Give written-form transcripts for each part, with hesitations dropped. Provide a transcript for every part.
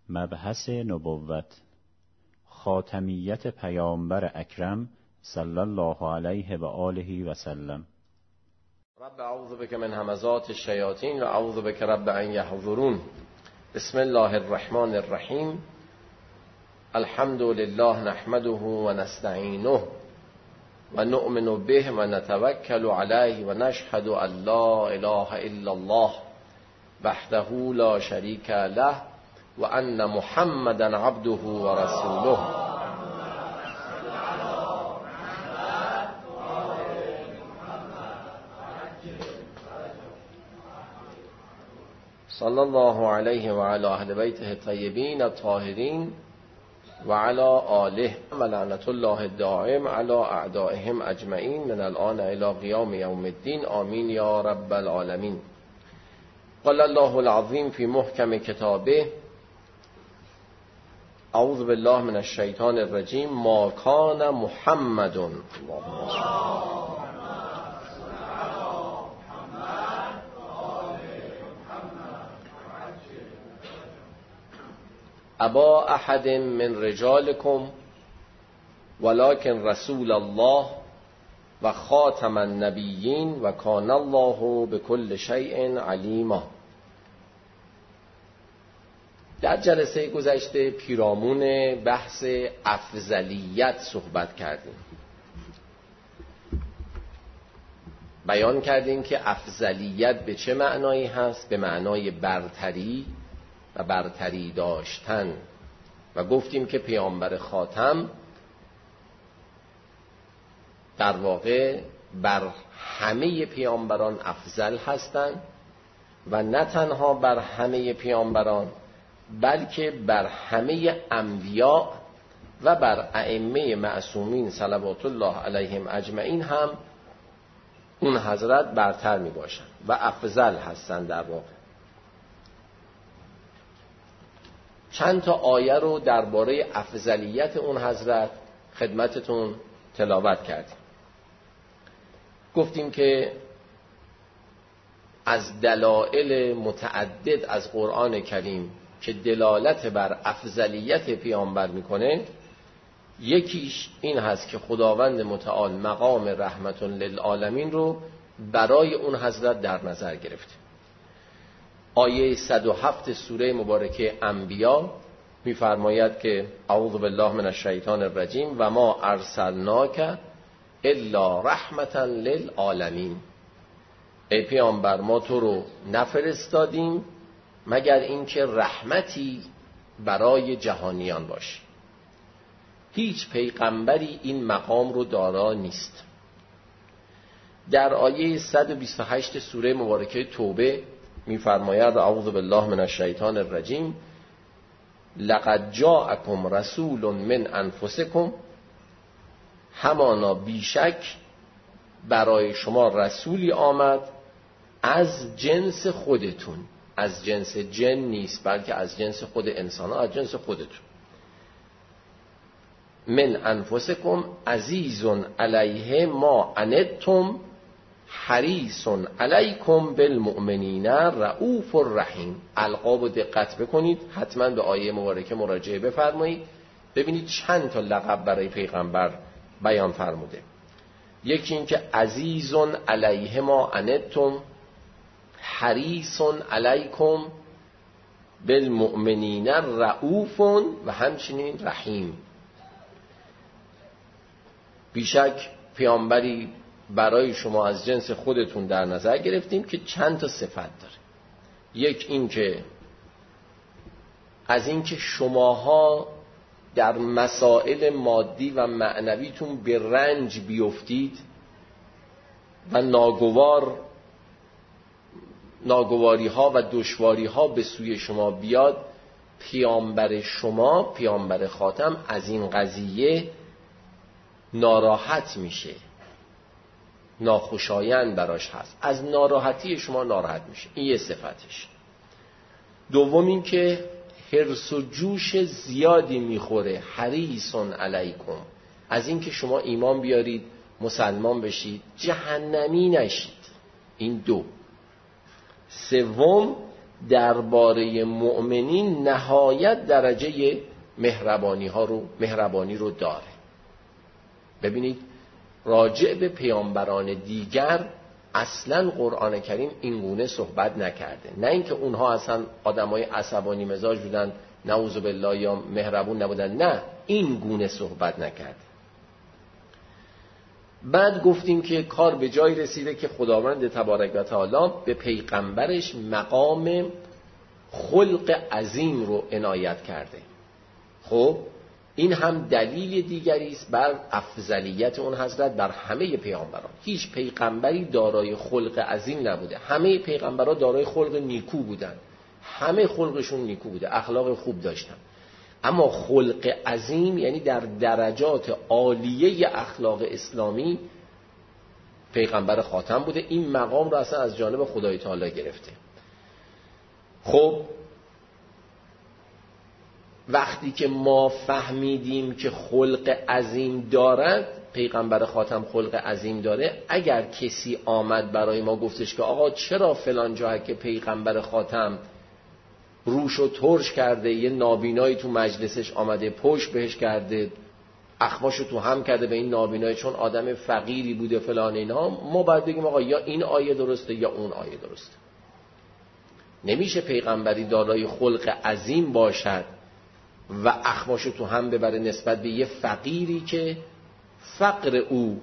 مبحث نبوت، خاتمیت پیامبر اکرم صلی الله علیه و آله و سلم. رب اعوذ بک من همزات الشیاطین و اعوذ بک رب ان یحضرون. بسم الله الرحمن الرحیم. الحمد لله نحمده و نستعینه و نؤمن به و نتوکل علیه و نشهد ان لا اله الا الله وحده لا شریک له و ان محمدا عبده و رسوله. صلی الله علیه و علی اهل بیته الطیبین الطاهرین و علی آله و لعنت الله الدائم علی اعدائهم اجمعین من الان الی قیام یوم الدین. آمین یا رب العالمین. قال الله العظیم فی محکم کتابه اعوذ بالله من الشیطان الرجیم. ما کان محمد ابا احد من رجالکم ولکن رسول الله و خاتم النبیین و کان الله بكل شیء علیما. در جلسه گذشته پیرامون بحث افضلیت صحبت کردیم. بیان کردیم که افضلیت به چه معنایی هست؟ به معنای برتری و برتری داشتن، و گفتیم که پیامبر خاتم در واقع بر همه پیامبران افضل هستند و نه تنها بر همه پیامبران بلکه بر همه انبیا و بر ائمه معصومین صلوات الله علیهم اجمعین هم اون حضرت برتر می باشند و افضل هستند. در واقع چند تا آیه رو درباره افضلیت اون حضرت خدمتتون تلاوت کردیم. گفتیم که از دلایل متعدد از قرآن کریم که دلالت بر افضلیت پیامبر میکنه، یکیش این هست که خداوند متعال مقام رحمت للعالمین رو برای اون حضرت در نظر گرفته. آیه 107 سوره مبارکه انبیا می‌فرماید که اعوذ بالله من الشیطان الرجیم و ما ارسلناک الا رحمتا للعالمین. ای پیامبر ما تو رو نفرستادیم مگر اینکه رحمتی برای جهانیان باشی. هیچ پیغمبری این مقام رو دارا نیست. در آیه 128 سوره مبارکه توبه می‌فرماید اعوذ بالله من الشیطان الرجیم لقد جاءکم رسول من انفسکم. همانا بیشک برای شما رسولی آمد از جنس خودتون. از جنس جن نیست بلکه از جنس خود انسان ها، از جنس خودتون. من انفسکم عزیز علیه ما عنتم حریص علیکم بالمؤمنین رؤوف الرحیم. القاب رو دقت بکنید، حتما به آیه مبارکه مراجعه بفرمایید، ببینید چند تا لقب برای پیغمبر بیان فرموده. یکی این که عزیز علیه ما عنتم حریص علیکم بالمؤمنین رؤوف و همچنین رحیم. بیشک پیامبری برای شما از جنس خودتون در نظر گرفتیم که چند تا صفت داره. یک این که از این که شماها در مسائل مادی و معنویتون به رنج بیفتید و ناگواری ها و دشواری ها به سوی شما بیاد، پیامبر شما، پیامبر خاتم از این قضیه ناراحت میشه، ناخوشایند براش هست، از ناراحتی شما ناراحت میشه. این یه صفتش. دوم این که حرص و جوش زیادی میخوره، حریص علیکم، از این که شما ایمان بیارید، مسلمان بشید، جهنمی نشید. این دو. سوم درباره مؤمنین نهایت درجه مهربانی رو داره. ببینید راجع به پیامبران دیگر اصلا قرآن کریم این گونه صحبت نکرده. نه اینکه اونها اصلا آدمای عصبانی مزاج بودن نعوذ بالله یا مهربون نبودن، نه، این گونه صحبت نکرده. بعد گفتیم که کار به جای رسیده که خداوند تبارک و تعالی به پیغمبرش مقام خلق عظیم رو عنایت کرده. خب این هم دلیل دیگری است بر افضلیت اون حضرت بر همه پیامبران. هیچ پیغمبری دارای خلق عظیم نبوده، همه پیغمبران دارای خلق نیکو بودن، همه خلقشون نیکو بوده، اخلاق خوب داشتن. اما خلق عظیم یعنی در درجات عالیه اخلاق اسلامی پیغمبر خاتم بوده. این مقام رو اصلا از جانب خدای تعالی گرفته. خب وقتی که ما فهمیدیم که خلق عظیم دارد، پیغمبر خاتم خلق عظیم داره، اگر کسی آمد برای ما گفتش که آقا چرا فلان جا که پیغمبر خاتم روشو ترش کرده، یه نابینایی تو مجلسش آمده پشت بهش کرده، اخماشو تو هم کرده به این نابینایی چون آدم فقیری بوده فلان اینا، ما باید بگیم آقا یا این آیه درسته یا اون آیه درسته. نمیشه پیغمبری دارای خلق عظیم باشد و اخماشو تو هم ببره نسبت به یه فقیری که فقر او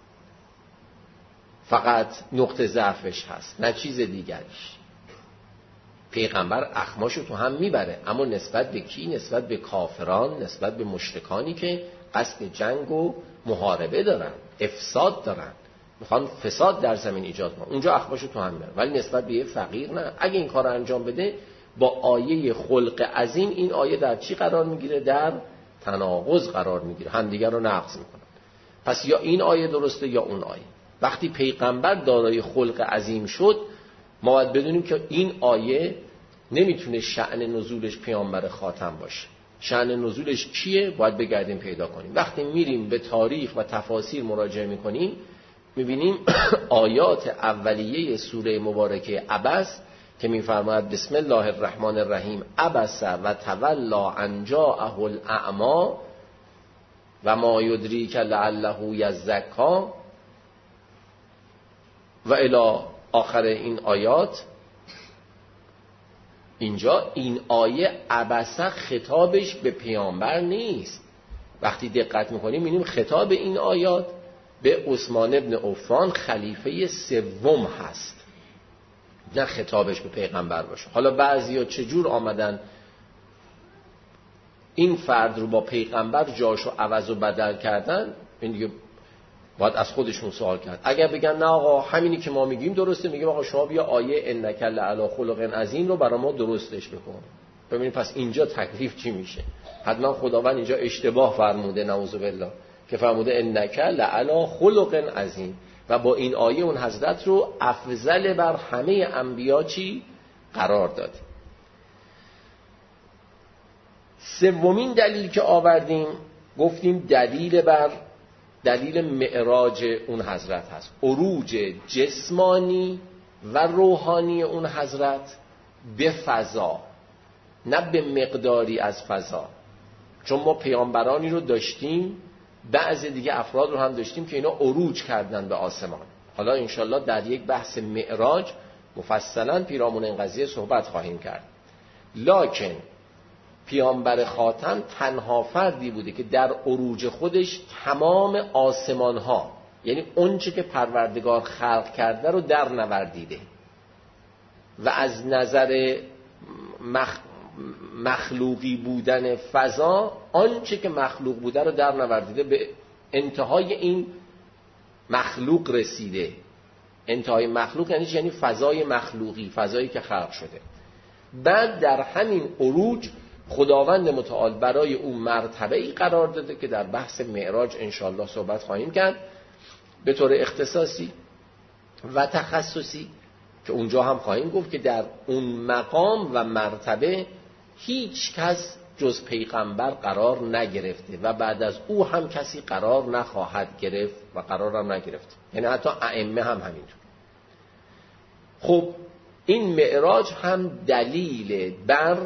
فقط نقطه ضعفش هست نه چیز دیگریش. پیغمبر اخماشو تو هم میبره، اما نسبت به کی؟ نسبت به کافران، نسبت به مشرکانی که قصد جنگ و محاربه دارن، افساد دارن، میخوان فساد در زمین ایجاد کنن، اونجا اخماشو تو هم میبره. ولی نسبت به یه فقیر نه. اگه این کار انجام بده با آیه خلق عظیم، این آیه در چی قرار میگیره؟ در تناقض قرار میگیره، همدیگر رو نقض میکنن. پس یا این آیه درسته یا اون آیه. وقتی پیغمبر دارای خلق عظیم شد، ما باید بدونیم که این آیه نمیتونه شأن نزولش پیامبر خاتم باشه. شأن نزولش کیه؟ باید بگردیم پیدا کنیم. وقتی میریم به تاریخ و تفاسیر مراجعه میکنیم، میبینیم آیات اولیه سوره مبارکه عبس که میفرماید بسم الله الرحمن الرحیم عبس و تولا ان جاءه الاعمی و ما یدریک لعله یزکا و الی آخر این آیات. اینجا این آیه عبسه خطابش به پیامبر نیست. وقتی دقت میکنیم میبینیم خطاب این آیات به عثمان ابن عفان خلیفه سوم هست، نه خطابش به پیغمبر باشه. حالا بعضیا چجور آمدن این فرد رو با پیغمبر جاشو عوض و بدل کردن، این دیگه باید از خودشون سوال کرد. اگر بگن نه آقا همینی که ما میگیم درسته، میگیم آقا شما بیا آیه انک لعلی خلق عظیم رو برای ما درستش بکن. ببینید پس اینجا تکلیف چی میشه؟ حتما خداوند اینجا اشتباه فرموده نعوذ بالله که فرموده انک لعلی خلق عظیم و با این آیه اون حضرت رو افضل بر همه انبیا چی قرار داد. سومین دلیل که آوردیم گفتیم دلیل معراج اون حضرت هست، عروج جسمانی و روحانی اون حضرت به فضا، نه به مقداری از فضا. چون ما پیامبرانی رو داشتیم، بعضی دیگه افراد رو هم داشتیم که اینا عروج کردن به آسمان. حالا انشالله در یک بحث معراج مفصلا پیرامون این قضیه صحبت خواهیم کرد. لکن پیامبر خاتم تنها فردی بوده که در عروج خودش تمام آسمان ها، یعنی اون چه که پروردگار خلق کرده رو در نوردیده و از نظر مخلوقی بودن فضا آنچه که مخلوق بوده رو در نوردیده، به انتهای این مخلوق رسیده. انتهای مخلوق یعنی فضای مخلوقی، فضایی که خلق شده. بعد در همین عروج خداوند متعال برای اون مرتبه‌ای قرار داده که در بحث معراج انشاءالله صحبت خواهیم کرد به طور اختصاصی و تخصصی، که اونجا هم خواهیم گفت که در اون مقام و مرتبه هیچ کس جز پیغمبر قرار نگرفته و بعد از او هم کسی قرار نخواهد گرفت و قرار هم نگرفت، یعنی حتی ائمه هم همینطور. خب این معراج هم دلیل بر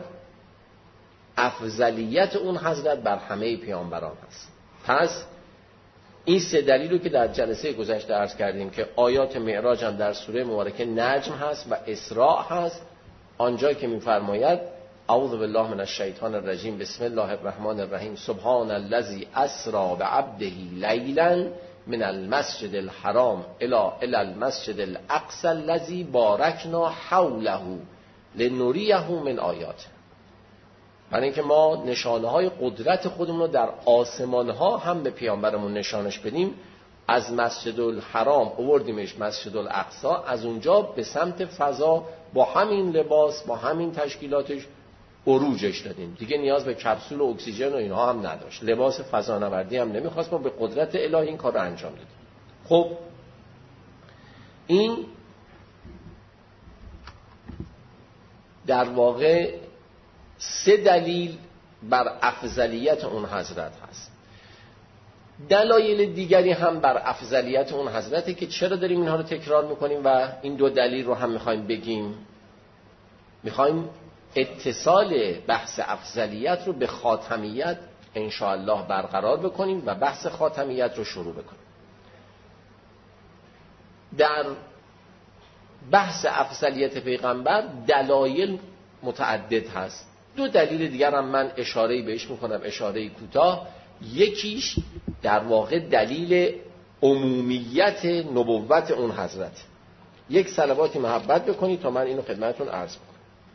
افضلیت اون حضرت بر همه پیامبران هست. پس این سه دلیل رو که در جلسه گذشته عرض کردیم که آیات معراج هم در سوره مبارکه نجم هست و اسراء هست، آنجا که می‌فرماید اعوذ بالله من الشیطان الرجیم بسم الله الرحمن الرحیم سبحان الذی اسری بعبده لیلا من المسجد الحرام الی المسجد الاقصی الذی بارکنا حوله لنریه من آیاته. برای اینکه ما نشانه‌های قدرت خودمون رو در آسمان‌ها هم به پیامبرمون نشانش بدیم، از مسجد الحرام آوردیمش مسجد الاقصی، از اونجا به سمت فضا با همین لباس با همین تشکیلاتش عروجش دادیم. دیگه نیاز به کپسول و اکسیژن و اینها هم نداشت، لباس فضانوردی هم نمیخواست، ما به قدرت الهی این کار رو انجام دادیم. خب این در واقع سه دلیل بر افضلیت اون حضرت هست. دلایل دیگری هم بر افضلیت اون حضرته که چرا داریم اینها رو تکرار میکنیم و این دو دلیل رو هم میخوایم بگیم. میخوایم اتصال بحث افضلیت رو به خاتمیت انشاءالله برقرار بکنیم و بحث خاتمیت رو شروع بکنیم. در بحث افضلیت پیغمبر دلایل متعدد هست. دو دلیل دیگر هم من اشاره‌ای بهش میکنم، اشاره‌ای کوتاه. یکیش در واقع دلیل عمومیت نبوت اون حضرت. یک صلواتی محبت بکنید تا من اینو خدمتتون عرض کنم.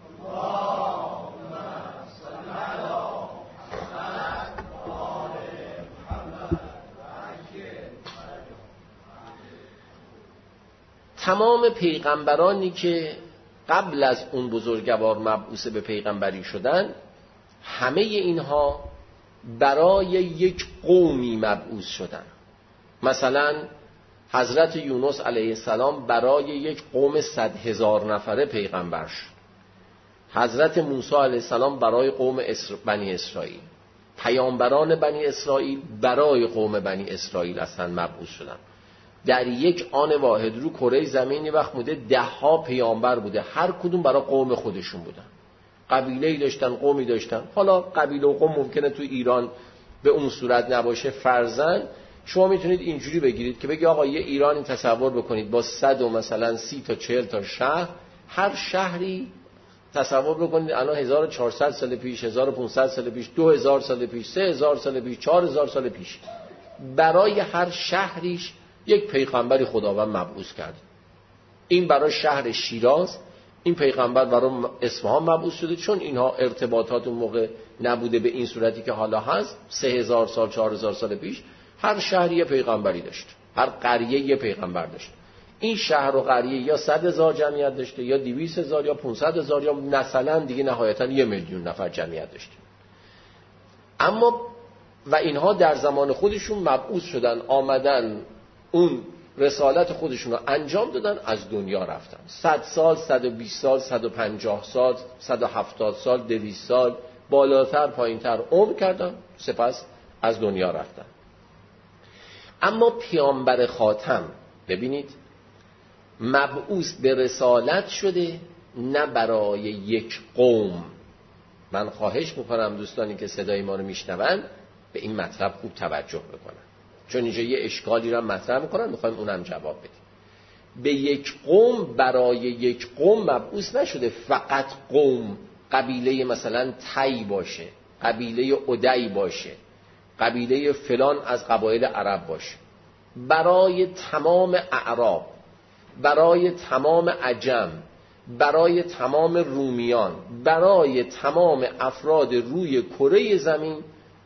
تمام پیغمبرانی که قبل از اون بزرگوار مبعوث به پیغمبری شدن، همه اینها برای یک قومی مبعوث شدن. مثلا حضرت یونس علیه السلام برای یک قوم 100,000 نفره پیغمبر شد. حضرت موسی علیه السلام برای قوم بنی اسرائیل. پیامبران بنی اسرائیل برای قوم بنی اسرائیل اصلا مبعوث شدن. در یک آن واحد رو کره زمینی وقت بوده 10 پیامبر بوده، هر کدوم برای قوم خودشون بودن. قبیله‌ای داشتن، قومی داشتن. حالا قبیله و قوم ممکنه تو ایران به اون صورت نباشه، فرضاً شما میتونید اینجوری بگیرید که بگی آقا یه ایرانی تصور بکنید با 100 و مثلا 30 تا 40 تا شهر، هر شهری تصور بکنید الان 1400 سال پیش، 1500 سال پیش، 2000 سال پیش، 3000 سال پیش، 4000 سال پیش، برای هر شهریش یک پیغمبری خداوند مبعوث کرد. این برای شهر شیراز، این پیغمبر برای اصفهان مبعوث شده، چون اینها ارتباطات اون موقع نبوده به این صورتی که حالا هست. 3000 سال 4000 سال پیش هر شهری یه پیغمبری داشت، هر قریه یه پیغمبر داشت. این شهر و قریه یا 100,000 جمعیت داشته، یا 200,000 یا 500,000 یا مثلا دیگه نهایتا 1,000,000 نفر جمعیت داشته. اما و اینها در زمان خودشون مبعوث شدن، آمدن اون رسالت خودشون رو انجام دادن، از دنیا رفتن. 100 سال، 120 سال، 150 سال، 170 سال، 200 سال، بالاتر پایینتر عمر کردن، سپس از دنیا رفتن. اما پیامبر خاتم ببینید مبعوث به رسالت شده، نه برای یک قوم. من خواهش میکنم دوستانی که صدای ما رو میشنون به این مطلب خوب توجه بکنن، چون اینجا یه اشکالی رو مطرح میکنن، میخوایم اونم جواب بدیم. به یک قوم، برای یک قوم مبعوث نشده، فقط قوم، قبیله مثلا تی باشه، قبیله ادی باشه، قبیله فلان از قبایل عرب باشه. برای تمام اعراب، برای تمام عجم، برای تمام رومیان، برای تمام افراد روی کره زمین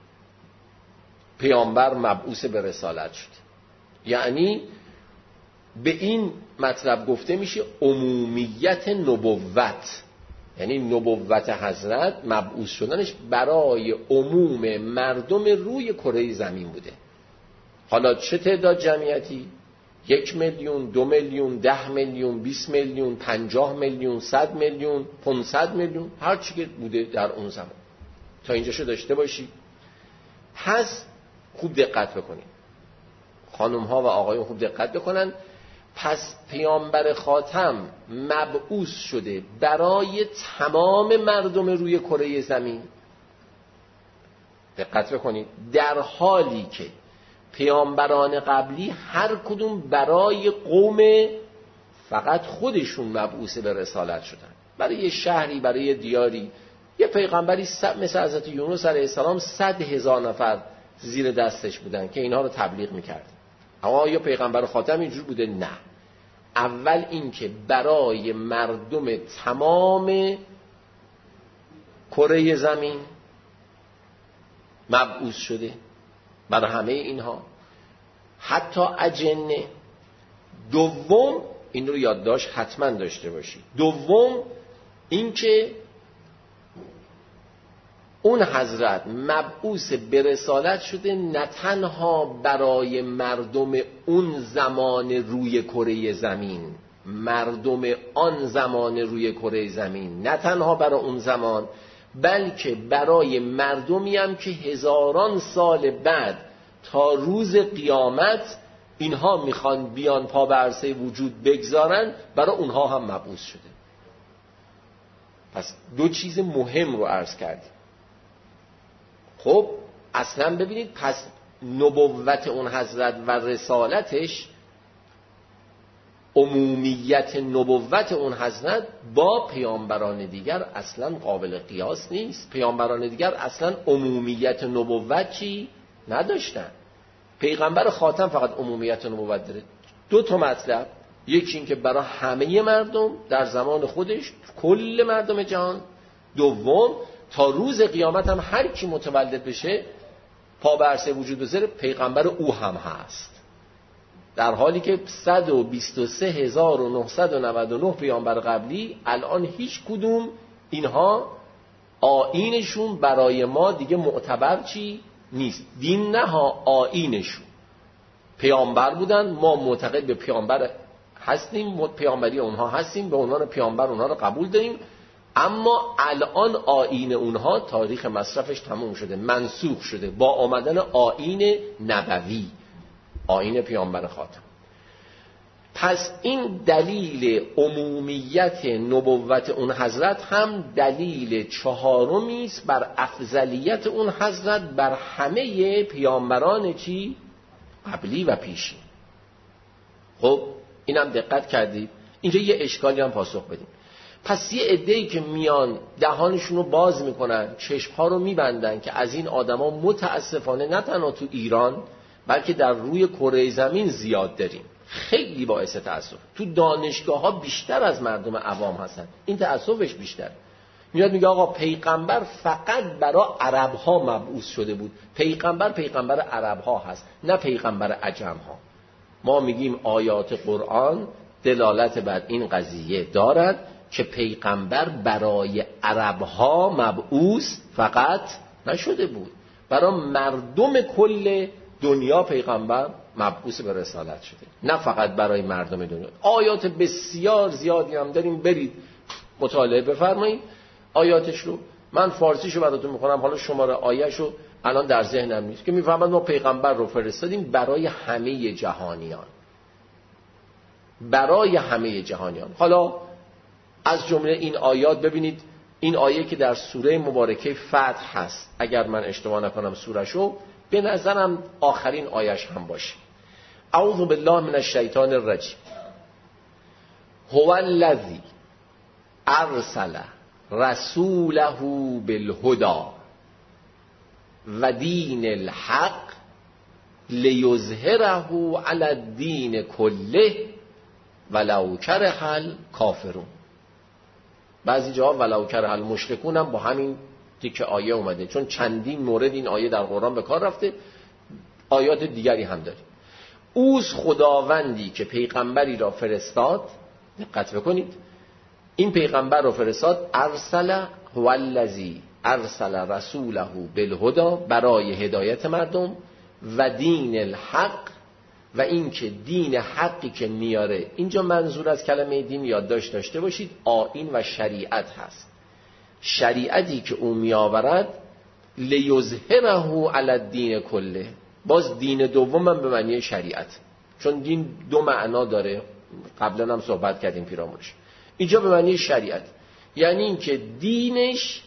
پیامبر مبعوث به رسالت شد. یعنی به این مطلب گفته میشه عمومیت نبوت، یعنی نبوت حضرت مبعوث شدنش برای عموم مردم روی کره زمین بوده. حالا چه تعداد جمعیتی؟ 1,000,000، 2,000,000، 10,000,000، 20,000,000، 50,000,000، 100,000,000، 500,000,000، هر چی که بوده در اون زمان. تا اینجاشو داشته باشی. پس خوب دقت بکنید، خانم ها و آقایون خوب دقت بکنن. پس پیامبر خاتم مبعوث شده برای تمام مردم روی کره زمین. دقت بکنید، در حالی که پیامبران قبلی هر کدوم برای قوم فقط خودشون مبعوث به رسالت شدن، برای یه شهری، برای یه دیاری. یه پیغمبری مثل حضرت یونس علیه السلام 100,000 نفر زیر دستش بودن که اینها رو تبلیغ میکرد. اما یا پیغمبر خاتم اینجور بوده؟ نه. اول این که برای مردم تمام کره زمین مبعوث شده، برای همه اینها، حتی اجنه. دوم، این رو یادداشت حتما داشته باشید، دوم این که اون حضرت مبعوث به رسالت شده نه تنها برای مردم اون زمان روی کره زمین، مردم آن زمان روی کره زمین، نه تنها برای اون زمان، بلکه برای مردمی هم که هزاران سال بعد تا روز قیامت اینها میخوان بیان پا به عرصه وجود بگذارن، برای اونها هم مبعوث شده. پس دو چیز مهم رو عرض کردیم. خب اصلا ببینید، پس نبوت اون حضرت و رسالتش، عمومیت نبوت اون حضرت با پیامبران دیگر اصلا قابل قیاس نیست. پیامبران دیگر اصلا عمومیت نبوت چی نداشتن. پیغمبر خاتم فقط عمومیت نبوت داره. دو تا مطلب، یکی این که برای همه مردم در زمان خودش، کل مردم جهان. دوم، تا روز قیامت هم هر کی متولد بشه پا به عرصه وجود بذاره پیغمبر او هم هست. در حالی که 123,999 پیامبر قبلی الان هیچ کدوم اینها آیینشون برای ما دیگه معتبر چی نیست. دین نه ها، آیینشون پیامبر بودن، ما معتقد به پیامبر هستیم، پیامبری اونها هستیم، به عنوان پیامبر اونها رو قبول داریم. اما الان آیین اونها تاریخ مصرفش تموم شده، منسوخ شده با آمدن آیین نبوی، آیین پیامبر خاتم. پس این دلیل عمومیت نبوت اون حضرت هم دلیل چهارمی است بر افضلیت اون حضرت بر همه پیامبران چی قبلی و پیشی. خب اینم دقت کردید. اینجا یه اشکالی هم پاسخ بدیم. پس یه عده‌ای که میان دهانشون رو باز میکنن، چشمها رو میبندن که از این آدما متاسفانه نه تنها تو ایران بلکه در روی کره زمین زیاد داریم. خیلی باعث تأسف. تو دانشگاه ها بیشتر از مردم عوام هستن، این تأسفش بیشتر. میاد میگه آقا پیغمبر فقط برای عرب ها مبعوث شده بود، پیغمبر عرب ها هست نه پیغمبر عجم ها. ما میگیم آیات قرآن دلالت بر این قضیه دارد که پیغمبر برای عرب ها مبعوث فقط نشده بود، برای مردم کل دنیا پیغمبر مبعوث به رسالت شده، نه فقط برای مردم دنیا. آیات بسیار زیادی هم داریم، برید مطالعه بفرمایید آیاتش رو. من فارسیشو براتون میخونم، حالا شماره آیه‌شو الان در ذهنم نیست، که میفهمند ما پیغمبر رو فرستادیم برای همه جهانیان، برای همه جهانیان. حالا از جمله این آیات ببینید، این آیه که در سوره مبارکه فتح هست، اگر من اشتباه نکنم سورهشو، به نظرم آخرین آیش هم باشه. اعوذ بالله من الشیطان الرجیم. هو الذی ارسل رسوله بالهدى و دین الحق لیظهره علی الدین کله ولو کره الکافرون. بعضی جاها ولو کره المشرکون هم با همین تیکه آیه اومده، چون چندین مورد این آیه در قرآن به کار رفته. آیات دیگری هم داریم. اوست خداوندی که پیغمبری را فرستاد، دقت بکنید، این پیغمبر را فرستاد، ارسل هو الذی ارسل رسوله بالهدى، برای هدایت مردم، و دین الحق، و این که دین حقی که میاره، اینجا منظور از کلمه دین یادداشت داشته باشید، آیین و شریعت هست. شریعتی که او میآورد لیظهره علی الدین کله. باز دین دوم هم به معنی شریعت، چون دین دو معنا داره، قبلا هم صحبت کردیم پیرامونش. اینجا به معنی شریعت، یعنی این که دینش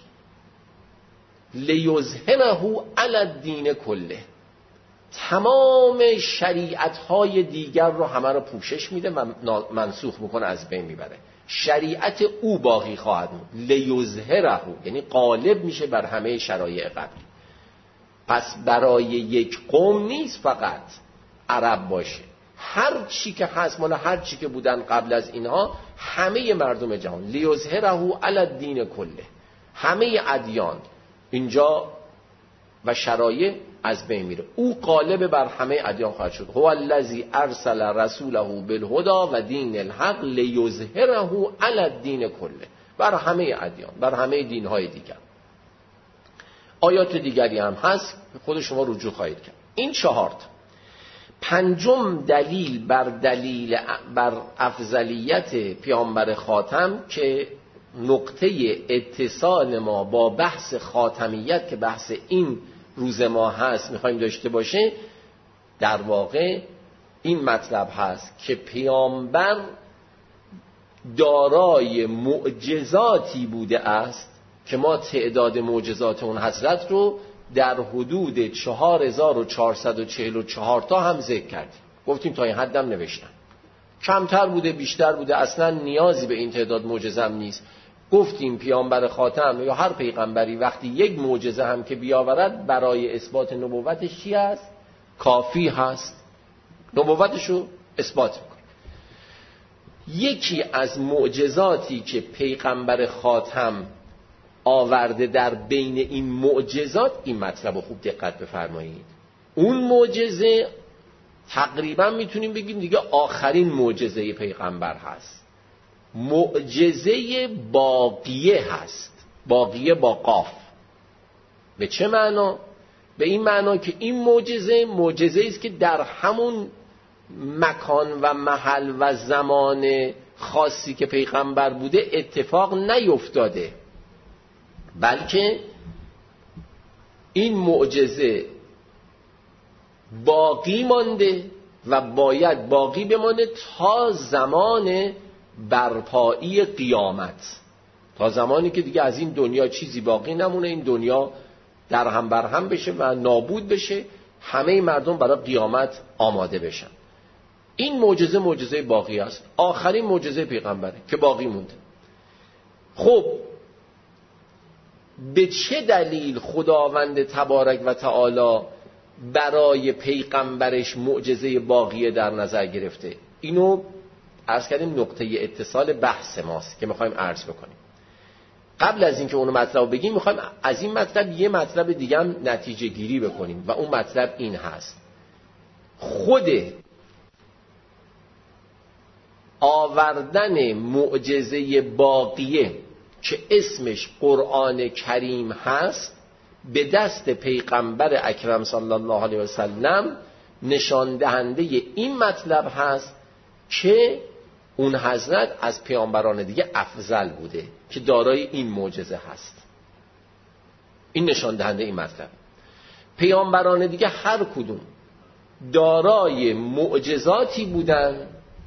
لیظهره علی الدین کله، تمام شریعت‌های دیگر رو همه رو پوشش میده و منسوخ میکنه، از بین میبره. شریعت او باقی خواهد موند، لیظهره، یعنی غالب میشه بر همه شرایع قبلی. پس برای یک قوم نیست فقط عرب باشه، هر چی که هست، مال هر چی که بودن قبل از اینها، همه مردم جهان، لیظهره علی الدین کله، همه ادیان اینجا و شرایع از بین میره. او غالب بر همه ادیان خواهد شد. هو الذی ارسل رسوله بالهدی و دین الحق لیظهره علی الدین کله، بر همه ادیان، بر همه دینهای دیگر. آیات دیگری هم هست، خود شما رجوع خواهید کرد. این 4. پنجم دلیل بر افضلیت پیامبر خاتم که نقطه اتصال ما با بحث خاتمیت که بحث این روز ما هست میخوایم داشته باشه، در واقع این مطلب هست که پیامبر دارای معجزاتی بوده است که ما تعداد معجزات اون حضرت رو در حدود 4444 تا هم ذکر کردیم. گفتیم تا این حدم نوشتن، کمتر بوده بیشتر بوده، اصلا نیازی به این تعداد معجزه هم نیست. گفتیم پیامبر خاتم یا هر پیغمبری وقتی یک معجزه هم که بیاورد برای اثبات نبوتش چی است؟ کافی هست، نبوتشو اثبات میکنه. یکی از معجزاتی که پیغمبر خاتم آورده در بین این معجزات، این مطلب رو خوب دقت بفرمایید، اون معجزه تقریبا میتونیم بگیم دیگه آخرین معجزه پیغمبر هست، معجزه باقیه هست. باقیه با قاف. به چه معنا؟ به این معنا که این معجزه است که در همون مکان و محل و زمان خاصی که پیغمبر بوده اتفاق نیفتاده، بلکه این معجزه باقی مانده و باید باقی بمانه تا زمان برپایی قیامت، تا زمانی که دیگه از این دنیا چیزی باقی نمونه، این دنیا در هم بر هم بشه و نابود بشه، همه مردم برای قیامت آماده بشن. این معجزه باقی است، آخرین معجزه پیغمبره که باقی مونده. خب به چه دلیل خداوند تبارک و تعالی برای پیغمبرش معجزه باقیه در نظر گرفته؟ اینو عرض کردیم نقطه اتصال بحث ماست که میخوایم عرض بکنیم. قبل از اینکه اونو مطلب بگیم میخوایم از این مطلب یه مطلب دیگه هم نتیجه گیری بکنیم و اون مطلب این هست: خود آوردن معجزه باقیه که اسمش قرآن کریم هست به دست پیغمبر اکرم صلی الله علیه وسلم نشان دهنده این مطلب هست که اون حضرت از پیامبران دیگه افضل بوده که دارای این معجزه هست. این نشان دهنده این مطلب. پیامبران دیگه هر کدوم دارای معجزاتی بودن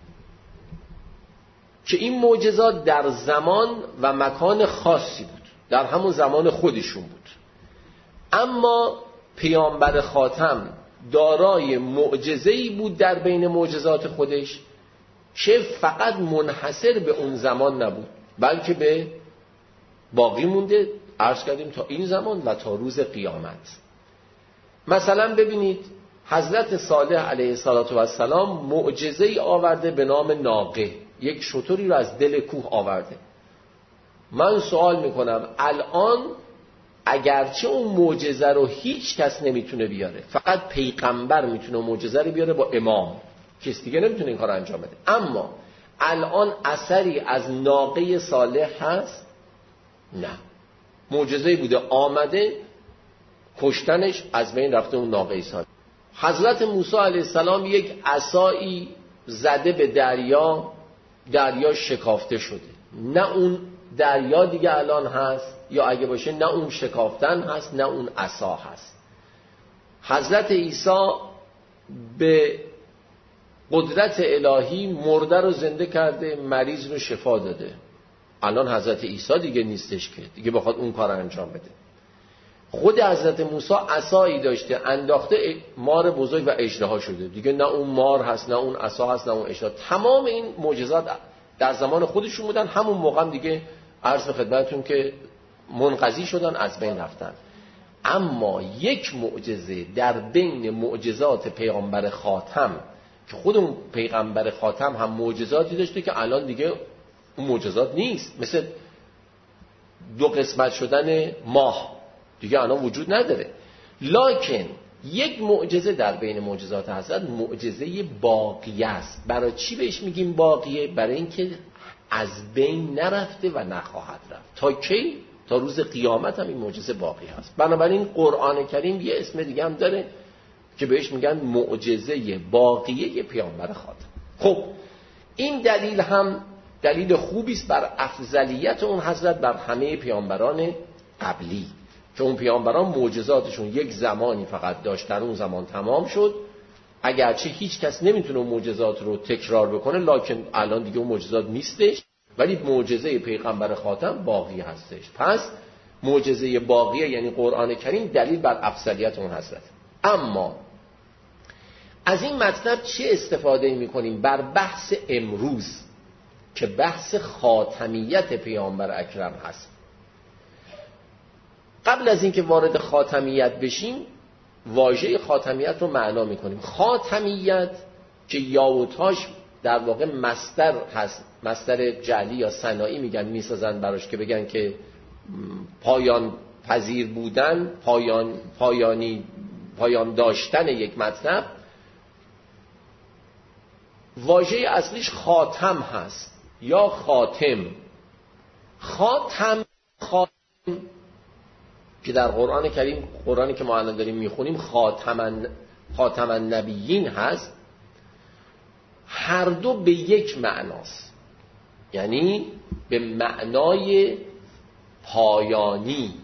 که این معجزات در زمان و مکان خاصی بود، در همون زمان خودشون بود. اما پیامبر خاتم دارای معجزه‌ای بود در بین معجزات خودش که فقط منحصر به اون زمان نبود، بلکه به باقی مونده، عرض کردیم تا این زمان و تا روز قیامت. مثلا ببینید حضرت صالح علیه السلام معجزه‌ای آورده به نام ناقه، یک شتری رو از دل کوه آورده. من سوال میکنم الان اگرچه اون معجزه رو هیچ کس نمیتونه بیاره، فقط پیغمبر میتونه معجزه رو بیاره با امام، کس دیگه نمیتونه این کار انجام بده، اما الان اثری از ناقه صالح هست؟ نه. معجزه‌ای بوده آمده، کشتنش، از بین رفته اون ناقه صالح. حضرت موسی علیه السلام یک عصایی زده به دریا شکافته شده. نه اون دریا دیگه الان هست، یا اگه باشه نه اون شکافتن هست نه اون عصا هست. حضرت عیسی به قدرت الهی مرده رو زنده کرده، مریض رو شفا داده. الان حضرت عیسی دیگه نیستش که دیگه بخواد اون کار انجام بده. خود حضرت موسی عصایی داشته، انداخته مار بزرگ و اژدها شده. دیگه نه اون مار هست، نه اون عصا هست، نه اون اژدها. تمام این معجزات در زمان خودشون بودن. همون موقع هم دیگه عرض به خدمتتون که منقضی شدن، از بین رفتن. اما یک معجزه در بین معجزات پیامبر خاتم که خود اون پیغمبر خاتم هم معجزاتی داشته که الان دیگه اون معجزات نیست، مثل 2 قسمت شدن ماه دیگه الان وجود نداره. لکن یک معجزه در بین معجزات حضرت معجزه باقیه است. برای چی بهش میگیم باقیه؟ برای اینکه از بین نرفته و نخواهد رفت. تا کی؟ تا روز قیامت هم این معجزه باقی هست. بنابراین قرآن کریم یه اسم دیگه هم داره که بهش میگن معجزه باقیه پیامبر خاتم. خب این دلیل هم دلیل خوبی است بر افضلیت اون حضرت بر همه پیامبران قبلی، که اون پیامبران معجزاتشون یک زمانی فقط داشت، در اون زمان تمام شد. اگرچه هیچ کس نمیتونه اون معجزات رو تکرار بکنه، لکن الان دیگه اون معجزات نیستش، ولی معجزه پیغمبر خاتم باقی هستش. پس معجزه باقیه یعنی قرآن کریم دلیل بر افضلیت اون حضرت. اما از این مطلب چه استفاده میکنیم بر بحث امروز که بحث خاتمیت پیامبر اکرم هست؟ قبل از اینکه وارد خاتمیت بشیم واژه خاتمیت رو معنا میکنیم. خاتمیت که یا و تاش در واقع مصدر هست، مصدر جعلی یا ثنایی میسازن براش که بگن که پایان پذیر بودن، پایان داشتن یک مطلب. واژه اصلیش خاتم هست یا خاتم. خاتم که در قرآن کریم، قرآنی که ما الان داریم میخونیم، خاتم النبیین هست. هر دو به یک معناست، یعنی به معنای پایانی،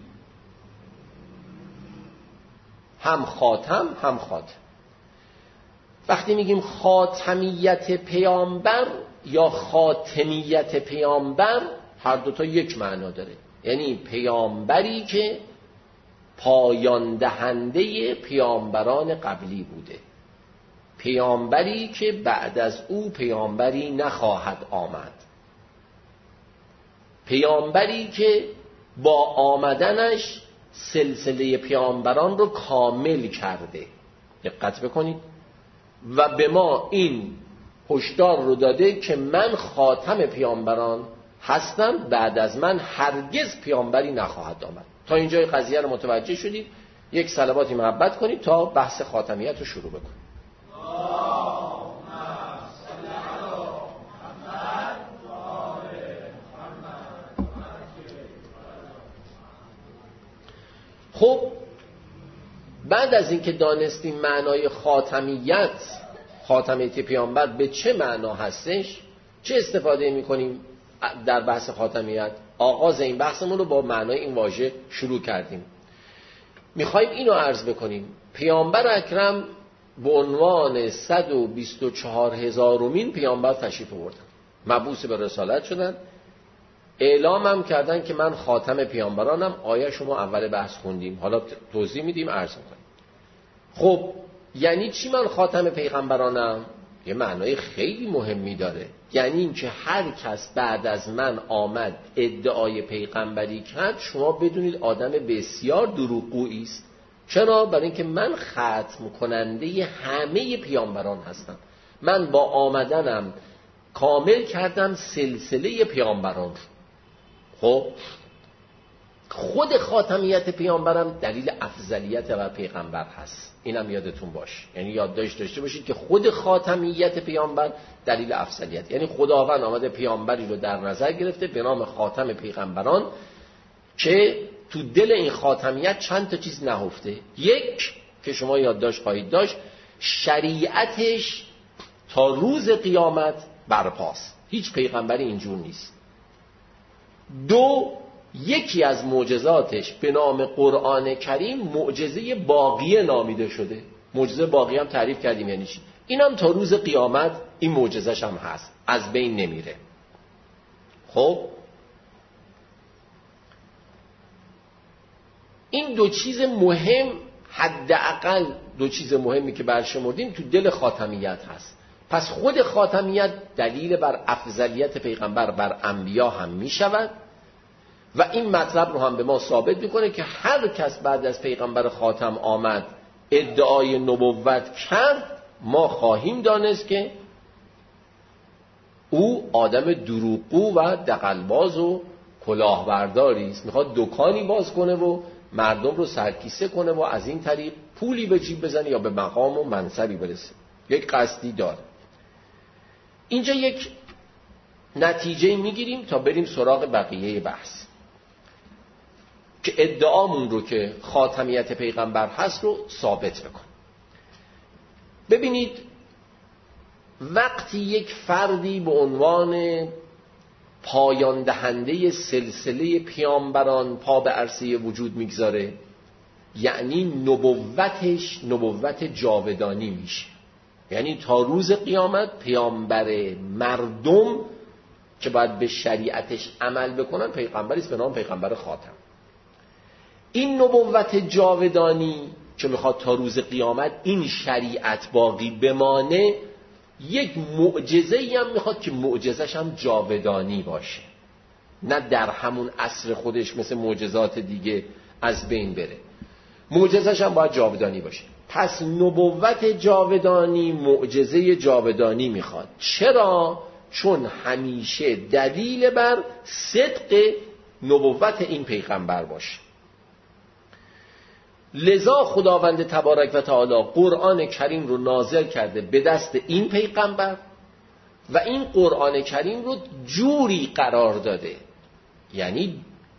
هم خاتم هم خاتم. وقتی میگیم خاتمیت پیامبر یا خاتمیت پیامبر، هر دوتا یک معنا داره، یعنی پیامبری که پایان دهنده پیامبران قبلی بوده، پیامبری که بعد از او پیامبری نخواهد آمد، پیامبری که با آمدنش سلسله پیامبران رو کامل کرده. دقت بکنید. و به ما این هشدار رو داده که من خاتم پیامبران هستم، بعد از من هرگز پیامبری نخواهد آمد. تا اینجای قضیه رو متوجه شدید؟ یک صلواتی محبت کنید تا بحث خاتمیت رو شروع بکنید. خب بعد از اینکه دانستیم معنای خاتمیت پیامبر به چه معنا هستش، چه استفاده می‌کنیم در بحث خاتمیت؟ آغاز این بحثمون رو با معنای این واژه شروع کردیم. می‌خوایم اینو عرض بکنیم: پیامبر اکرم به عنوان 124,000مین پیامبر تشریف آوردن، مبعوث به رسالت شدن، اعلام هم کردن که من خاتم پیامبرانم. آیه شما اول بحث خوندیم، حالا توضیح میدیم، عرض می‌کنیم. خب یعنی چی من خاتم پیغمبرانم؟ یه معنای خیلی مهمی داره. یعنی این که هر کس بعد از من آمد ادعای پیغمبری کرد، شما بدونید آدم بسیار دروغگویی است. چرا؟ برای اینکه من ختم کننده همه پیامبران هستم. من با آمدنم کامل کردم سلسله پیامبران. خب خود خاتمیت پیامبرم دلیل افضلیت و پیغمبر هست، اینم یادتون باشه. یعنی یادداشت داشته باشید که خود خاتمیت پیامبر دلیل افضلیت، یعنی خداوند آمده پیامبری رو در نظر گرفته به نام خاتم پیغمبران که تو دل این خاتمیت چند تا چیز نهفته. یک که شما یادداشت خواهید داشت، شریعتش تا روز قیامت برپاست، هیچ پیغمبری اینجور نیست. دو، یکی از معجزاتش به نام قرآن کریم معجزه باقیه نامیده شده. معجزه باقیه هم تعریف کردیم یعنی چی؟ اینم تا روز قیامت این معجزش هم هست، از بین نمیره. خب این دو چیز مهم، حداقل دو چیز مهمی که برشمردیم تو دل خاتمیت هست. پس خود خاتمیت دلیل بر افضلیت پیغمبر بر انبیا هم می شود و این مطلب رو هم به ما ثابت میکنه که هر کس بعد از پیغمبر خاتم آمد ادعای نبوت کرد، ما خواهیم دانست که او آدم دروغگو و دغل‌باز و کلاهبرداری است، میخواد دکانی باز کنه و مردم رو سرکیسه کنه و از این طریق پولی به جیب بزنه یا به مقام و منصبی برسه، یک قصدی داره. اینجا یک نتیجه میگیریم تا بریم سراغ بقیه بحث که ادعامون رو که خاتمیت پیغمبر هست رو ثابت بکن. ببینید وقتی یک فردی به عنوان پایان دهنده سلسله پیامبران پا به عرصه وجود میگذاره، یعنی نبوتش نبوت جاودانی میشه، یعنی تا روز قیامت پیامبر مردم که باید به شریعتش عمل بکنن پیغمبری است به نام پیغمبر خاتم. این نبوت جاودانی که میخواد تا روز قیامت این شریعت باقی بمانه، یک معجزه‌ای هم میخواد که معجزش هم جاودانی باشه، نه در همون عصر خودش مثل معجزات دیگه از بین بره، معجزش هم باید جاودانی باشه. پس نبوت جاودانی معجزه جاودانی میخواد. چرا؟ چون همیشه دلیل بر صدق نبوت این پیغمبر باشه. لذا خداوند تبارک و تعالی قرآن کریم رو نازل کرده به دست این پیغمبر و این قرآن کریم رو جوری قرار داده، یعنی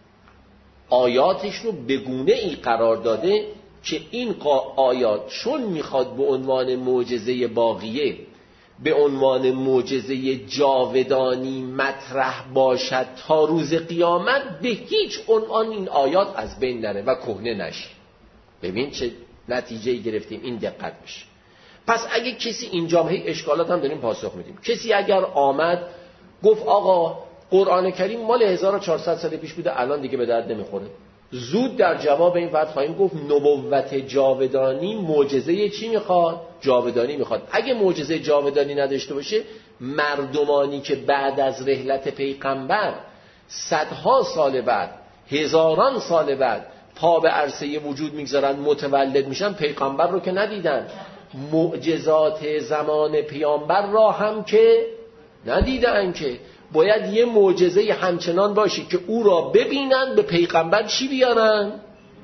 آیاتش رو به گونه ای قرار داده که این آیات چون میخواد به عنوان معجزه باقیه، به عنوان معجزه جاودانی مطرح باشد تا روز قیامت، به هیچ عنوان این آیات از بین نره و کهنه نشه. ببین چه نتیجه گرفتیم، این دقت بشه. پس اگه کسی اینجا هی اشکالات هم داریم پاسخ میدیم، کسی اگر آمد گفت آقا قرآن کریم مال 1400 سال پیش بوده الان دیگه به درد نمیخوره، زود در جواب این فرد خواهیم گفت نبوت جاودانی معجزه چی میخواد؟ جاودانی میخواد. اگه معجزه جاودانی نداشته باشه، مردمانی که بعد از رحلت پیغمبر صدها سال بعد، هزاران سال بعد پا به عرصه وجود میگذارن، متولد میشن، پیغمبر رو که ندیدن، معجزات زمان پیامبر را هم که ندیدن، که باید یه معجزه همچنان باشه که او را ببینن، به پیغمبر چی بیارن؟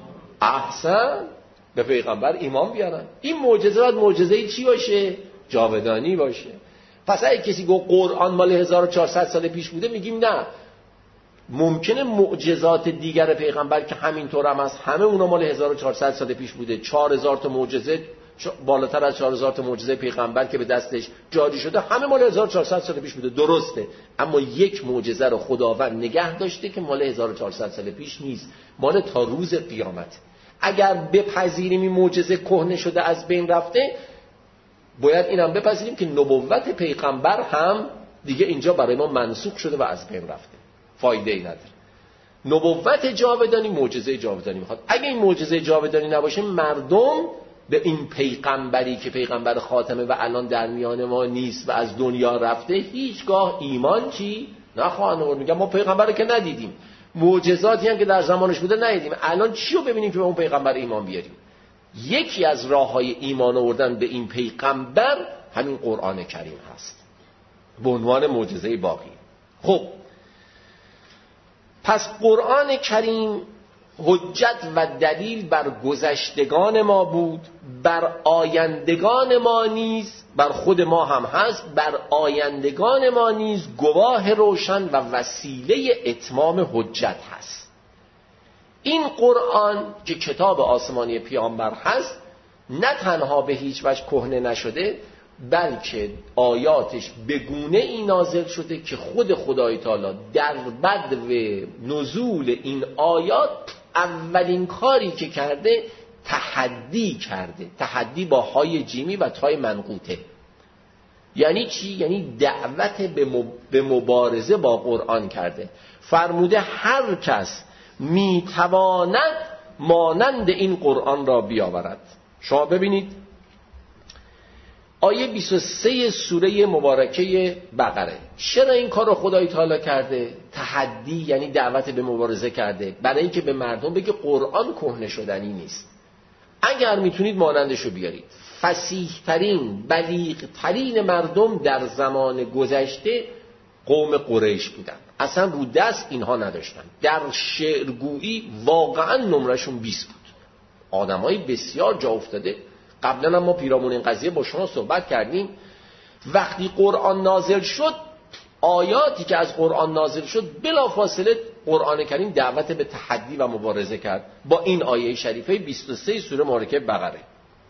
احسن، به پیغمبر ایمان بیارن. این معجزه باید معجزه چی باشه؟ جاودانی باشه. پس اگه کسی گفت قرآن مال 1400 سال پیش بوده، میگیم نه، ممکنه معجزات دیگر پیغمبر که همینطور هم هست همه اونا مال 1400 سال پیش بوده. 4000 تا معجزه، بالاتر از 4000 تا معجزه پیغمبر که به دستش جاری شده، همه مال 1400 سال پیش بوده، درسته. اما یک معجزه رو خداوند نگه داشته که مال 1400 سال پیش نیست، مال تا روز قیامت. اگر بپذیریم این معجزه کهنه شده، از بین رفته، باید اینم بپذیریم که نبوت پیغمبر هم دیگه اینجا برای ما منسوخ شده و از بین رفته، فایده ای نداره. نبوت جاودانی معجزه جاودانی میخواد. اگه این معجزه جاودانی نباشه، مردم به این پیغمبری که پیغمبر خاتمه و الان در میان ما نیست و از دنیا رفته، هیچگاه ایمان چی نخواهند آورد. میگن ما پیغمبر رو که ندیدیم، معجزاتی هم که در زمانش بوده ندیدیم، الان چی رو ببینیم که به اون پیغمبر ایمان بیاریم؟ یکی از راههای ایمان آوردن به این پیغمبر همین قرآن کریم هست به عنوان معجزه باقی. خب پس قرآن کریم حجت و دلیل بر گذشتگان ما بود، بر آیندگان ما نیز، بر خود ما هم هست، بر آیندگان ما نیز گواه روشن و وسیله اتمام حجت هست. این قرآن که کتاب آسمانی پیامبر هست، نه تنها به هیچ وجه کهنه نشده، بلکه آیاتش به گونه ای نازل شده که خود خدای تعالی در بدو نزول این آیات اولین کاری که کرده تحدی کرده، تحدی با های جیمی و تای منقوطه. یعنی چی؟ یعنی دعوت به مبارزه با قرآن کرده. فرموده هر کس میتواند مانند این قرآن را بیاورد. شما ببینید آیه 23 سوره مبارکه بقره، چرا این کار رو خدای تعالی کرده؟ تحدی، یعنی دعوت به مبارزه کرده، برای اینکه به مردم بگه قرآن کهنه شدنی نیست، اگر میتونید مانندشو بیارید. فصیح ترین، بلیغ ترین مردم در زمان گذشته قوم قریش بودن، اصلا رو دست اینها نداشتن. در شعرگویی واقعا نمرشون 20 بود، آدمای بسیار جا افتاده. قبلا هم ما پیرامون این قضیه با شما صحبت کردیم. وقتی قرآن نازل شد، آیاتی که از قرآن نازل شد، بلافاصله قرآن کریم دعوت به تحدی و مبارزه کرد با این آیه شریفه 23 سوره مبارکه بقره.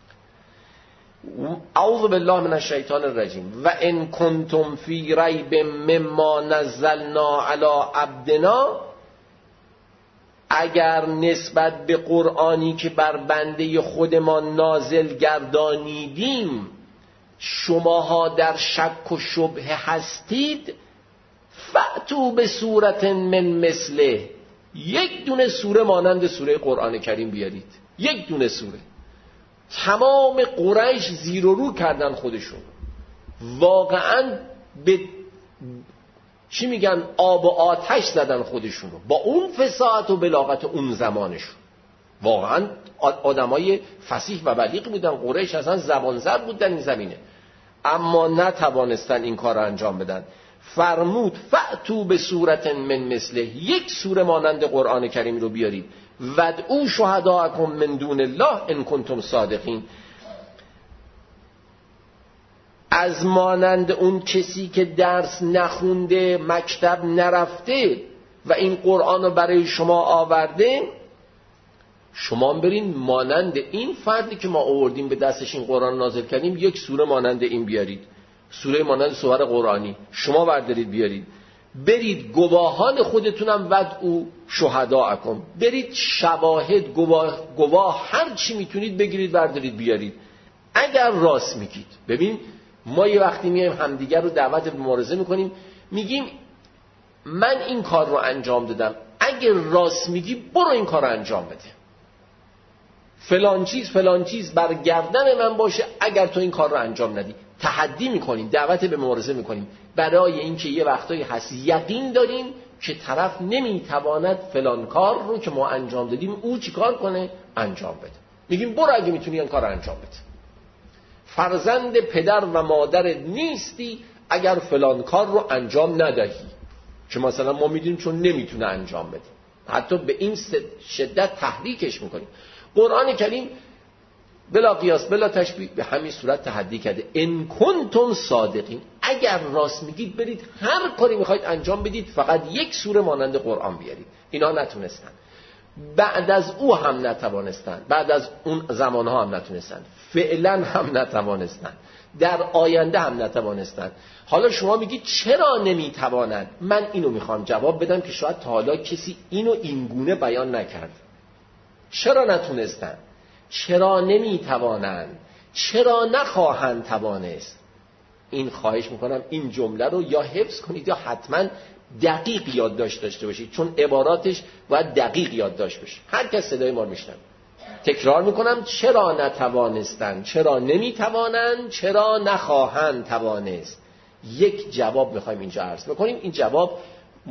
اعوذ بالله من الشیطان الرجیم و ان کنتم فی ریب مما نزلنا علی عبدنا، اگر نسبت به قرآنی که بر بنده خودمان نازل گردانیدیم شماها در شک و شبهه هستید، فأتوا به صورت من مثله، یک دونه سوره مانند سوره قرآن کریم بیارید. یک دونه سوره. تمام قریش زیر و رو کردن خودشون، واقعا به چی میگن آب و آتش زدن خودشون رو با اون فصاحت و بلاغت اون زمانشون. واقعا آدمای فصیح و بلیغ بودن. قریش اصلا زبان زد بودن این زمینه، اما نتوانستن این کار رو انجام بدن. فرمود فأتوا به صورت من مثله، یک سوره مانند قرآن کریم رو بیارید. ودعوا شهداءکم من دون الله ان کنتم صادقین، از مانند اون کسی که درس نخونده، مکتب نرفته و این قرآن رو برای شما آورده، شما برین مانند این فردی که ما آوردیم به دستش این قرآن نازل کردیم یک سوره مانند این بیارید. سوره مانند سور قرآنی شما بردارید بیارید. برید گواهان خودتونم ودعوا شهداءکم، برید شواهد، گواه هر چی میتونید بگیرید بردارید بیارید اگر راست میگید. ببین ما یه وقتی میایم همدیگر رو دعوت به مبارزه میکنیم، میگیم من این کار رو انجام دادم، اگر راست میگی برو این کار رو انجام بده، فلان چیز بر گردن من باشه اگر تو این کار رو انجام ندی. تحدی میکنیم، دعوت به مبارزه میکنیم، برای اینکه یه وقتایی هست یقین داریم که طرف نمیتواند فلان کار رو که ما انجام دادیم او چیکار کنه؟ انجام بده. میگیم برو اگه میتونی این کار رو انجام بده. فرزند پدر و مادر نیستی اگر فلان کار رو انجام ندهی، که مثلا ما میدونیم چون نمیتونه انجام بده، حتی به این شدت تحریکش میکنیم. قرآن کریم بلا قیاس بلا تشبیه به همین صورت تحدی کرده. ان کنتم صادقین، اگر راست میگید برید هر کاری میخواید انجام بدید، فقط یک سوره مانند قرآن بیارید. اینا نتونستن، بعد از او هم نتوانستن، بعد از اون زمانها هم نتونستن، فعلا هم نتوانستن، در آینده هم نتوانستن. حالا شما میگید چرا نمیتوانند؟ من اینو میخوام جواب بدم که شاید تا حالا کسی اینو اینگونه بیان نکرد. چرا نتونستن؟ چرا نمیتوانند؟ چرا نخواهند توانست؟ این خواهش میکنم این جمله رو یا حفظ کنید یا حتما دقیق یادداشت داشته باشید، چون عباراتش باید دقیق یادداشت بشه. هر کس صدای ما رو میشنوه. تکرار میکنم، چرا نتوانستند؟ چرا نمیتوانند؟ چرا نخواهند توانست؟ یک جواب میخوایم اینجا عرض بکنیم. این جواب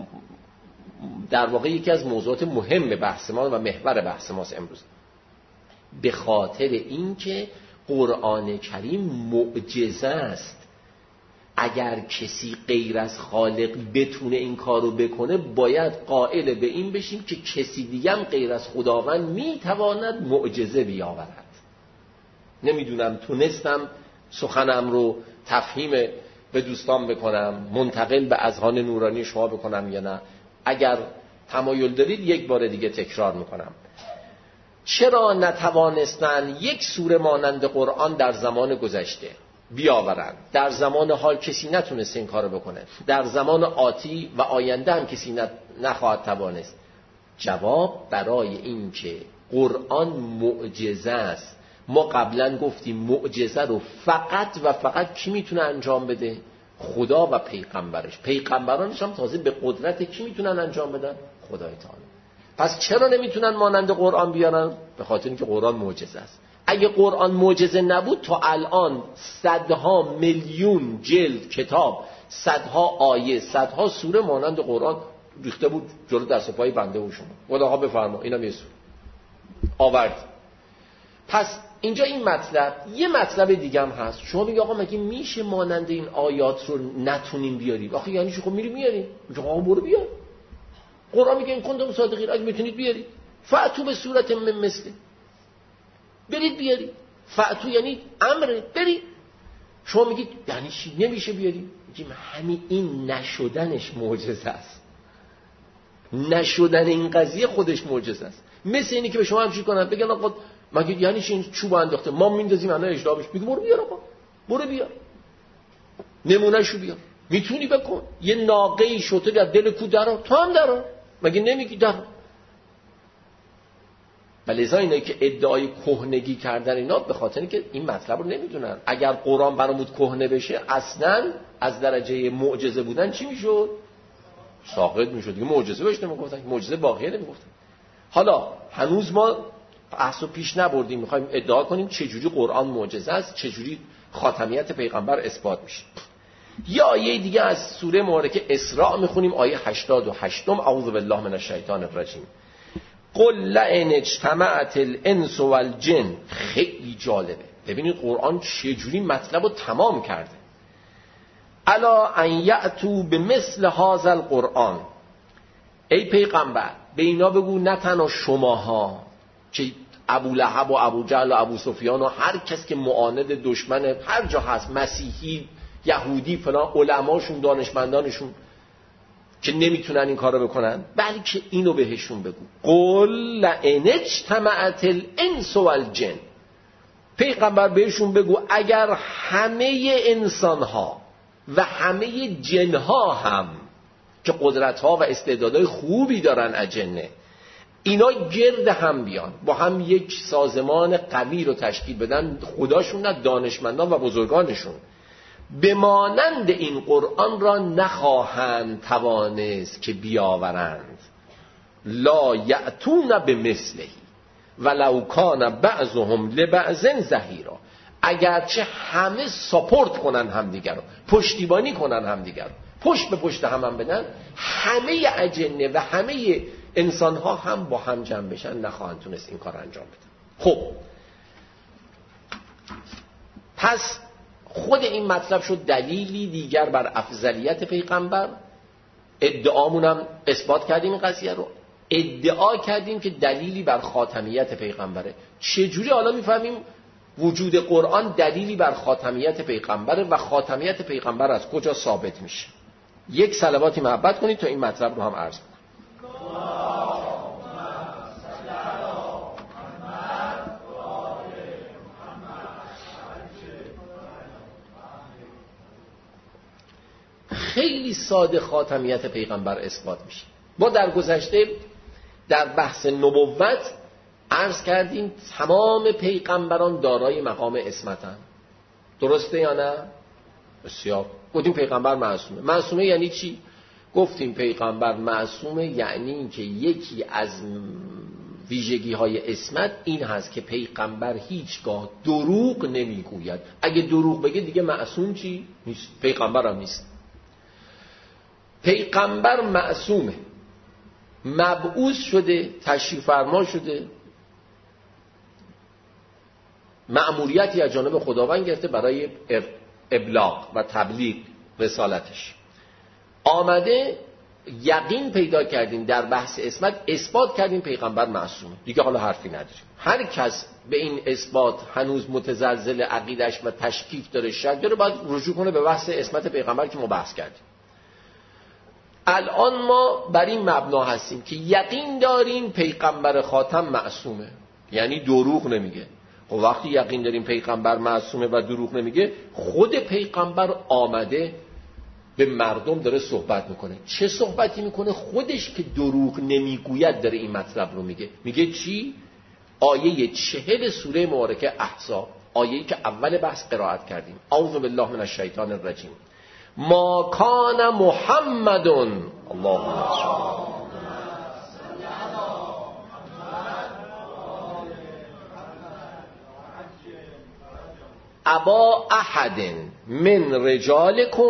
در واقع یکی از موضوعات مهم بحث ما و محور بحث ماست امروز. به خاطر اینکه قرآن کریم معجزه است. اگر کسی غیر از خالق بتونه این کارو بکنه، باید قائل به این بشیم که کسی دیگه هم غیر از خداوند میتواند معجزه بیاورد. نمیدونم تونستم سخنم رو تفهیم به دوستان بکنم، منتقل به اذهان نورانی شما بکنم یا نه. اگر تمایل دارید یک بار دیگه تکرار میکنم. چرا نتوانستن یک سوره مانند قرآن در زمان گذشته بیاورند؟ در زمان حال کسی نتونست این کارو بکنه، در زمان آتی و آینده هم کسی نخواهد توانست. جواب برای این که قرآن معجزه است ما قبلا گفتیم معجزه رو فقط و فقط کی میتونه انجام بده؟ خدا و پیغمبرش. پیغمبرانش هم تازه به قدرت کی میتونن انجام بدن؟ خدای تعالی. پس چرا نمیتونن مانند قرآن بیارن؟ به خاطر اینکه قرآن معجزه است. اگه قرآن معجزه نبود تا الان صدها میلیون جلد کتاب، صدها آیه، صدها سوره مانند قرآن ریخته بود جلو دست و پای بنده و شما. خداها بفرما اینم یه سوره آورد. پس اینجا این مطلب، یه مطلب دیگه هم هست. شما میگه آقا مگه میشه مانند این آیات رو نتونیم بیاریم؟ آخه یعنی چی؟ خب میریم میاریم. میگه آقا برو بیار. قرآن میگه این کنتم صادقین، اگه میتونید بیارید فأتو به صورت من مثله، برید بیارید. فأتو یعنی امره، برید. شما میگید یعنی چی نمیشه بیاریم؟ میگیم همین این نشدنش معجزه است. نشدن این قضیه خودش معجزه است. مثل اینی که به شما همچین کنن بگن آقا مگه یعنی چی چوب انداخته ما میندازیم الان اجرابش، میگه برو بیار آقا، برو بیار نمونهشو بیار. میتونی بکن. یه ناقه‌ای شطوری از دل کو درآ، تو هم درآ، مگه نمیگی درآ؟ ولذا اینایی که ادعای کهنگی کردن اینا به خاطر اینکه این مطلب رو نمیدونن. اگر قرآن برامون کهنه بشه اصلا از درجه معجزه بودن چی میشد؟ ساقط میشد. دیگه معجزه بهش نمیگفتن، معجزه باقیه نمیگفتن. حالا هنوز ما بحثو پیش نبردیم، میخوایم ادعا کنیم چجوری قرآن معجزه است، چجوری خاتمیت پیغمبر اثبات میشه. یا آیه دیگه از سوره مبارکه اسراء میخونیم، آیه 88 اعوذ بالله من الشیطان الرجیم. قل لئن اجتمعت الانس والجن. خیلی جالبه. ببینید قرآن چجوری مطلب رو تمام کرده. الا ان یأتوا بمثل هذا القرآن. ای پیغمبر به اینا بگو نه تنها شماها که ابو لهب و ابو جهل و ابو سفیان و هر کس که معاند دشمن هر جا هست، مسیحی، یهودی، فلان، علماشون، دانشمندانشون که نمیتونن این کارو بکنن، بلکه اینو بهشون بگو. قل لئن اجتمعت الانس والجن. پیغمبر بهشون بگو اگر همه انسانها و همه جنها هم که قدرتها و استعدادهای خوبی دارن اجنه، اینا گرد هم بیان با هم یک سازمان قوی رو تشکیل بدن، خداشون نه دانشمندان و بزرگانشون، بمانند این قرآن را نخواهند توانست که بیاورند. لا یأتون بمثله ولو کان بعضهم لبعض ظهیرا. اگرچه همه ساپورت کنن همدیگر رو، پشتیبانی کنن همدیگر رو، پشت به پشت هم بدن، همه اجنه و همه انسانها هم با هم جمع بشن نخواهند تونست این کار انجام بدن. خب پس خود این مطلب شد دلیلی دیگر بر افضلیت پیغمبر. ادعامونم اثبات کردیم این قضیه رو، ادعا کردیم که دلیلی بر خاتمیت پیغمبره. چجوری حالا میفهمیم وجود قرآن دلیلی بر خاتمیت پیغمبره و خاتمیت پیغمبر از کجا ثابت میشه؟ یک صلواتی محبت کنید تا این مطلب رو هم عرض کنم. خیلی ساده خاتمیت پیغمبر اثبات میشه. ما در گذشته در بحث نبوت عرض کردیم تمام پیغمبران دارای مقام عصمتند. درسته یا نه؟ بسیار. گفتیم پیغمبر معصومه. معصومه یعنی چی؟ گفتیم پیغمبر معصومه یعنی که یکی از ویژگی های عصمت این هست که پیغمبر هیچگاه دروغ نمیگوید. اگه دروغ بگه دیگه معصوم چی؟ نیست. پیغمبر هم نیست. پیغمبر معصومه، مبعوث شده، تشریف فرما شده، مأموریتی از جانب خداوند گرفته برای ابلاغ و تبلیغ رسالتش. آمده یقین پیدا کردیم در بحث عصمت، اثبات کردیم پیغمبر معصومه. دیگه حالا حرفی نداریم. هر کس به این اثبات هنوز متزلزل عقیدش و تشکیک داره، شک داره، باید رجوع کنه به بحث عصمت پیغمبر که ما بحث کردیم. الان ما بر این مبنا هستیم که یقین داریم پیغمبر خاتم معصومه، یعنی دروغ نمیگه. خب وقتی یقین داریم پیغمبر معصومه و دروغ نمیگه، خود پیغمبر آمده به مردم داره صحبت میکنه. چه صحبتی میکنه؟ خودش که دروغ نمیگوید داره این مطلب رو میگه. میگه چی؟ آیه 40 سوره مبارکه احزاب، آیه‌ای که اول بحث قرائت کردیم. اعوذ بالله من الشیطان الرجیم. ما کان محمد اللهم ابا احد من رجالکم.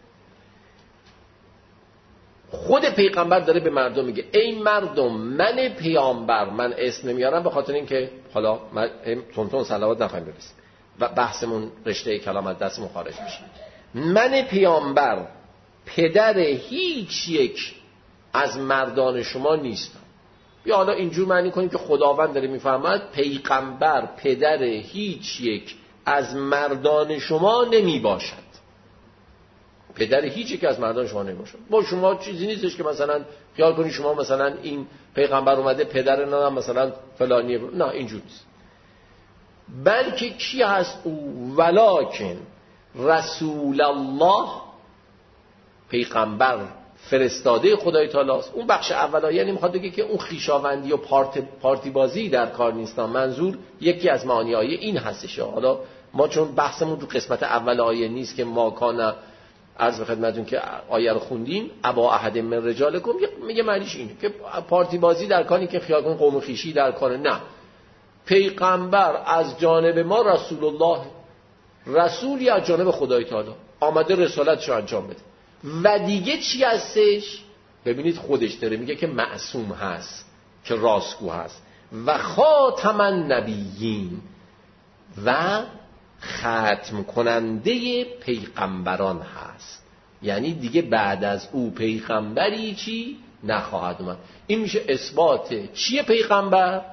خود پیغمبر داره به مردم میگه ای مردم، من پیامبر، من اسم نمیارم به خاطر اینکه حالا من تونتون صلوات نخواهیم برسیم و بحثمون رشته کلام از دستمون خارج میشه. من پیامبر پدر هیچ یک از مردان شما نیستم. یا حالا اینجور معنی کنیم که خداوند داره میفرماید پیغمبر پدر هیچ یک از مردان شما نمی باشد. پدر هیچ یک از مردان شما نمی باشد. با شما چیزی نیستش که مثلا خیال کنی شما مثلا این پیغمبر اومده پدر نه مثلا فلانیه، نه اینجور نیست. بلکه کی هست او؟ ولکن رسول الله، پیغمبر فرستاده خدای تعالی است. اون بخش اولا یعنی میخواد بگه که اون خویشاوندی و پارتی بازی در کار نیست. منظور یکی از معانی آیه این هستش. حالا ما چون بحثمون تو قسمت اول آیه نیست که ما کان، عرض به خدمتتون که آیه رو خوندیم ابا احد من رجالکم، میگه معنیش اینه که پارتی بازی در کاری که خیال کن قوم خویشی در کار. نه، پیغمبر از جانب ما رسول الله، رسولی از جانب خدای تعالی آمده رسالتش رو انجام بده. و دیگه چی هستش؟ ببینید خودش داره میگه که معصوم هست، که راستگو هست و خاتم النبیین و ختم کننده پیغمبران هست. یعنی دیگه بعد از او پیغمبری چی نخواهد اومد. این میشه اثبات چیه پیغمبر؟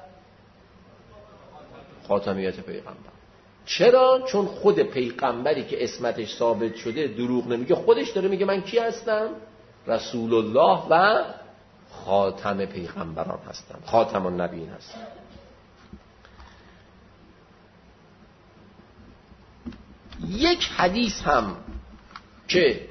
خاتمیت پیغمبر. چرا؟ چون خود پیغمبری که اسمتش ثابت شده دروغ نمیگه. خودش داره میگه من کی هستم؟ رسول الله و خاتم پیغمبران هستم، خاتم النبیین هستم. یک حدیث هم که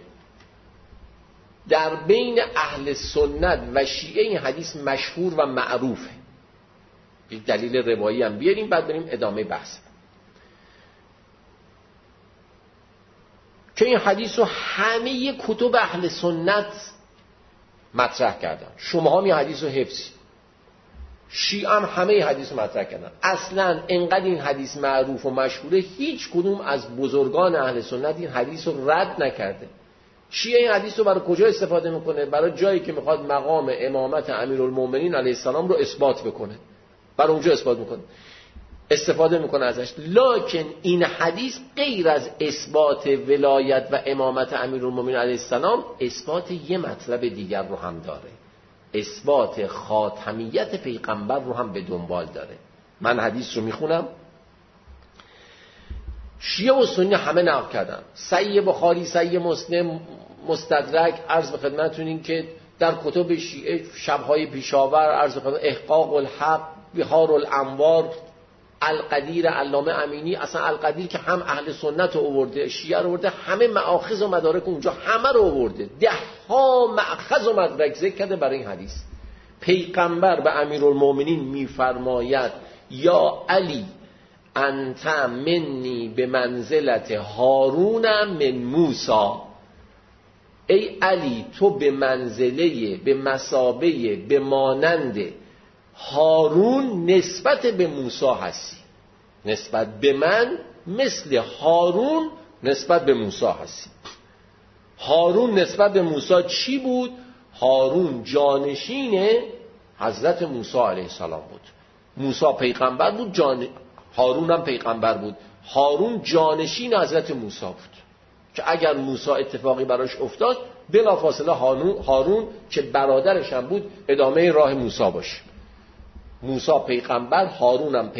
در بین اهل سنت و شیعه این حدیث مشهور و معروفه، یک دلیل روایی هم بیاریم بعد بریم ادامه بحث. که این حدیث رو همه کتب اهل سنت مطرح کردن. شما هم این حدیث رو حفظی، شیعه هم همه حدیث رو مطرح کردن. اصلا انقدر این حدیث معروف و مشهوره هیچ کدوم از بزرگان اهل سنت این حدیث رو رد نکرده. شیعه این حدیث رو برای کجا استفاده میکنه؟ برای جایی که میخواد مقام امامت امیرالمومنین علیه السلام رو اثبات بکنه، برای اونجا اثبات میکنه، استفاده میکنه ازش. لکن این حدیث غیر از اثبات ولایت و امامت امیرالمومنین علیه السلام اثبات یه مطلب دیگر رو هم داره، اثبات خاتمیت پیغمبر رو هم به دنبال داره. من حدیث رو میخونم، شیعه و سنی همه نقل کردن، صحیح بخاری، صحیح مسلم، مستدرک. عرض به خدمتتون این که در کتب شیعه شبهای پیشاور، عرض به خدمت احقاق الحق، بحار الانوار، القدیر علامه امینی. اصلا القدیر که هم اهل سنت رو آورده، شیعه رو آورده، همه مآخذ و مدارک اونجا همه رو آورده، 10 مأخذ و مدرک ذکر کرده برای این حدیث. پیغمبر به امیرالمومنین میفرماید یا علی انت منی به منزلت هارون من موسی. ای علی تو به منزله، به مثابه، به مانند هارون نسبت به موسی هستی. نسبت به من مثل هارون نسبت به موسی هستی. هارون نسبت به موسی چی بود؟ هارون جانشین حضرت موسی علیه السلام بود. موسی پیغمبر بود، هارون هم پیغمبر بود. هارون جانشین حضرت موسی بود که اگر موسی اتفاقی براش افتاد بلافاصله هارون که برادرش هم بود ادامه راه موسی باشه. موسی پیغمبر، هارون هم